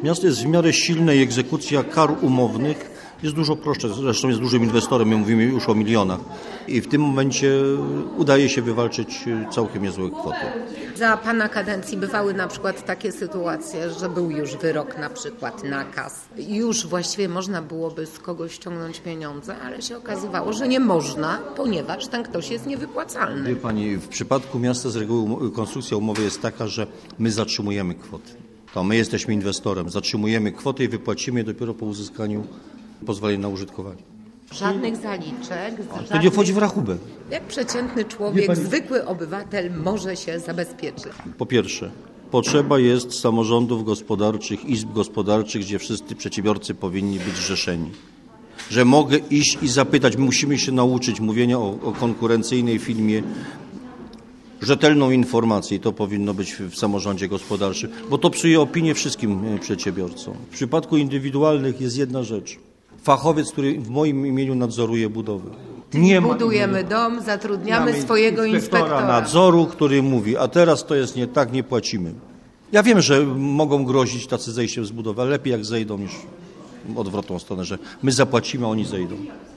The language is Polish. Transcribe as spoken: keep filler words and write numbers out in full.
Miasto jest w miarę silne i egzekucja kar umownych jest dużo prostsza. Zresztą jest dużym inwestorem, my mówimy już o milionach. I w tym momencie udaje się wywalczyć całkiem niezłe kwoty. Za pana kadencji bywały na przykład takie sytuacje, że był już wyrok, na przykład nakaz. Już właściwie można byłoby z kogoś ściągnąć pieniądze, ale się okazywało, że nie można, ponieważ ten ktoś jest niewypłacalny. Wie pani, w przypadku miasta z reguły konstrukcja umowy jest taka, że my zatrzymujemy kwoty. To my jesteśmy inwestorem, zatrzymujemy kwotę i wypłacimy je dopiero po uzyskaniu pozwolenia na użytkowanie. Żadnych zaliczek. To żadnych... nie wchodzi w rachubę. Jak przeciętny człowiek, pani... zwykły obywatel może się zabezpieczyć? Po pierwsze, potrzeba jest samorządów gospodarczych, izb gospodarczych, gdzie wszyscy przedsiębiorcy powinni być zrzeszeni. Że mogę iść i zapytać, my musimy się nauczyć mówienia o, o konkurencyjnej firmie, rzetelną informację i to powinno być w samorządzie gospodarczym, bo to psuje opinię wszystkim przedsiębiorcom. W przypadku indywidualnych jest jedna rzecz. Fachowiec, który w moim imieniu nadzoruje budowę. Nie budujemy ma, dom, zatrudniamy mamy swojego inspektora, inspektora nadzoru, który mówi, a teraz to jest nie tak, nie płacimy. Ja wiem, że mogą grozić tacy zejściem z budowy, ale lepiej jak zejdą niż w odwrotną stronę, że my zapłacimy, a oni zejdą.